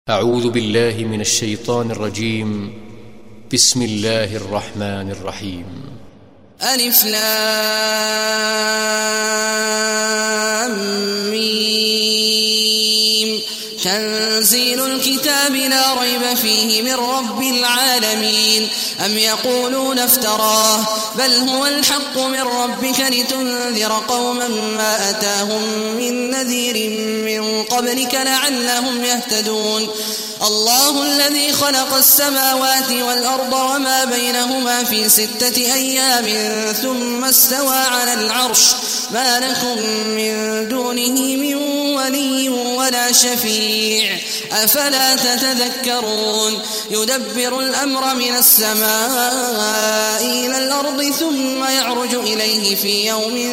أعوذ بالله من الشيطان الرجيم. بسم الله الرحمن الرحيم. ألف لام ميم. تنزيل الكتاب لا ريب فيه من رب العالمين. أم يقولون افتراه بل هو الحق من ربك لتنذر قوما ما أتاهم من نذير من قبلك لعلهم يهتدون. الله الذي خلق السماوات والأرض وما بينهما في 6 أيام ثم استوى على العرش ما لكم من دونه من ولي ولا شفيع أفلا تتذكرون. يدبر الأمر من السماء إلى الأرض ثم يعرج إليه في يوم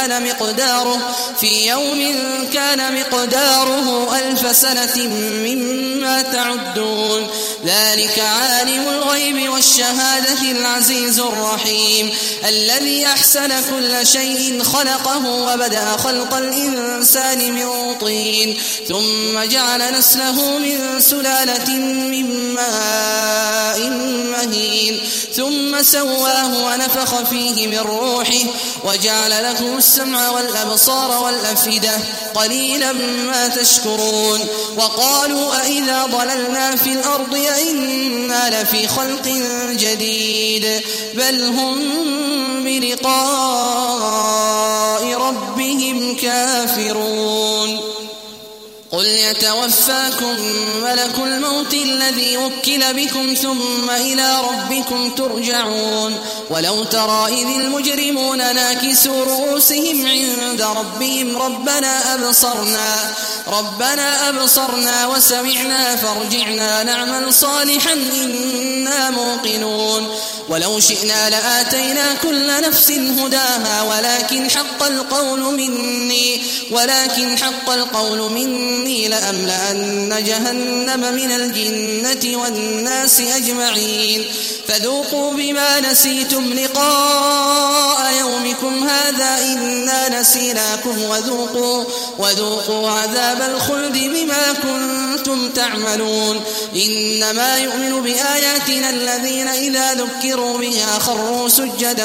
كان مقداره 1000 سنة مما تعدون. ذلك عالم الغيب والشهادة العزيز الرحيم الذي أحسن كل شيء خلقه وبدأ خلق الإنسان من طين ثم جعل نسله من سلالة من ماء مهين ثم سواه ونفخ فيه من روحه وجعل لكم السمع والأبصار والأفئدة قليلا ما تشكرون. وقالوا أإذا ضللنا في الأرض أإنا لفي خلق جديد بل هم بلقاء ربهم كافرون. قل يتوفاكم ملك الموت الذي وكل بكم ثم إلى ربكم ترجعون. ولو ترى إذ المجرمون ناكسوا رؤوسهم عند ربهم ربنا أبصرنا وسمعنا فارجعنا نعمل صالحا إنا موقنون. ولو شئنا لآتينا كل نفس هداها ولكن حق القول مني لأملأن جهنم من الجنة والناس أجمعين. فذوقوا بما نسيتم لقاء يومكم هذا إنا نسيناكم وذوقوا عذاب الخلد بما كنتم تعملون. إنما يؤمن بآياتنا الذين إذا ذكروا بها خروا سجدا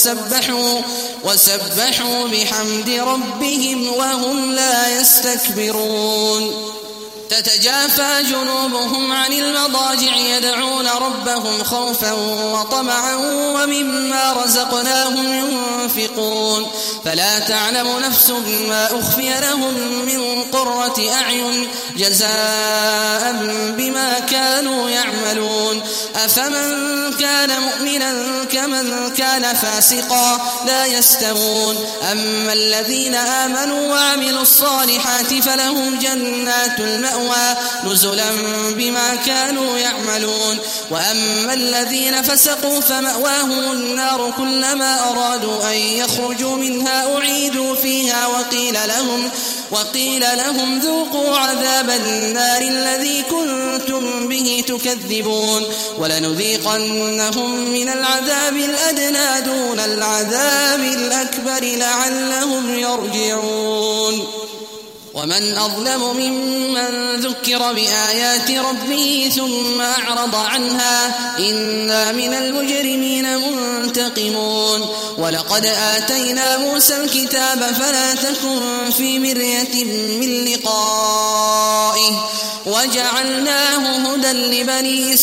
وسبحوا بحمد ربهم وهم لا يستكبرون. تتجافى جنوبهم عن المضاجع يدعون ربهم خوفا وطمعا ومما رزقناهم ينفقون. فلا تعلم نفس ما أخفي لهم من قرة أعين جزاء بما كانوا يعملون. أفمن كان مؤمنا كمن كان فاسقا لا يستوون. أما الذين آمنوا وعملوا الصالحات فلهم جنات المأوى نزلا بما كانوا يعملون. وأما الذين فسقوا فمأواهم النار كلما أرادوا أن يخرجوا منها أعيدوا فيها وقيل لهم ذوقوا عذاب النار الذي كنتم به تكذبون. ولنذيقنهم من العذاب الأدنى دون العذاب الأكبر لعلهم يرجعون. ومن أظلم ممن ذكر بآيات ربه ثم أعرض عنها إنا من المجرمين منتقمون. ولقد آتينا موسى الكتاب فلا تكن في مرية من لقائه وجعلناه هدى لبني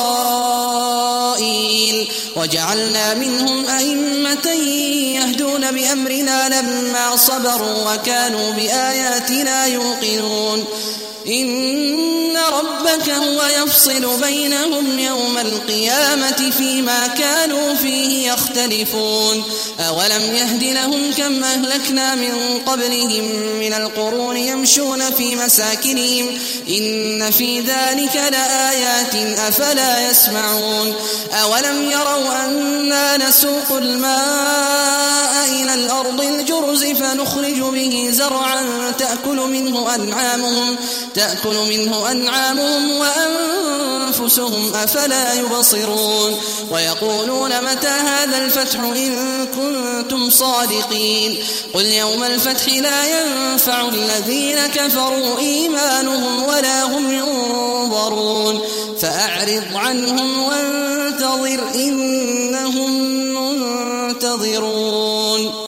إسرائيل وجعلنا منهم أئمة يهدون بأمرنا لما صبروا وكانوا بآياتنا يوقنون. إن ربك هو يفصل بينهم يوم القيامة فيما كانوا فيه يختلفون. أولم يهد لهم كم أهلكنا من قبلهم من القرون يمشون في مساكنهم إن في ذلك لآيات أفلا يسمعون. أولم يروا أنا نسوق الماء إلى الأرض الجرز فنخرج به زرعا تأكل منه أنعامهم وأنفسهم أفلا يبصرون. ويقولون متى هذا الفتح إن كنتم صادقين. قل يوم الفتح لا ينفع الذين كفروا إيمانهم ولا هم ينظرون. مُحْضَرُونَ فأعرض عنهم وانتظر إنهم منتظرون.